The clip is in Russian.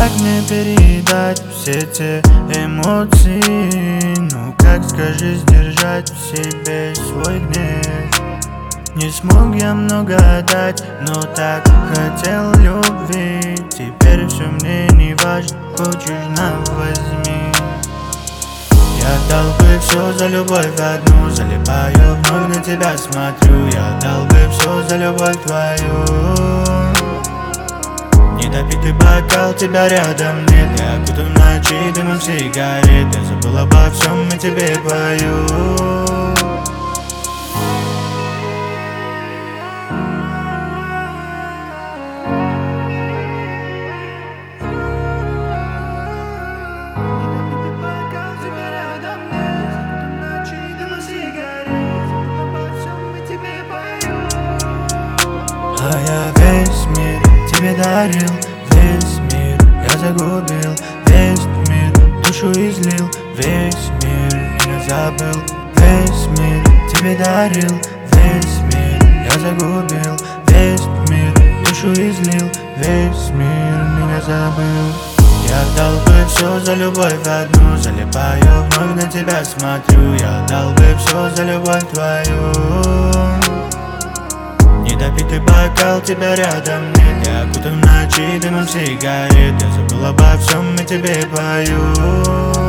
Как мне передать все те эмоции? Ну как, скажи, сдержать в себе свой гнев? Не смог я много дать, но так хотел любви. Теперь все мне не важно, хочешь — на возьми. Я дал бы все за любовь одну, залипаю, вновь на тебя смотрю. Я дал бы все за любовь твою. Недопитый бокал, тебя рядом нет. Я окутан в ночи дымом сигарет. Я забыл обо всем и тебе пою. А я весь мир тебе дарил, весь мир я загубил, весь мир душу излил, весь мир меня забыл, весь мир тебе дарил, весь мир я загубил, весь мир душу излил, весь мир меня забыл. Я дал бы все за любовь одну, залипаю, вновь на тебя смотрю. Я дал бы все за любовь твою. Недопитый бокал, тебя рядом нет. Я окутан в ночи дымом сигарет. Я забыл обо всем и тебе пою.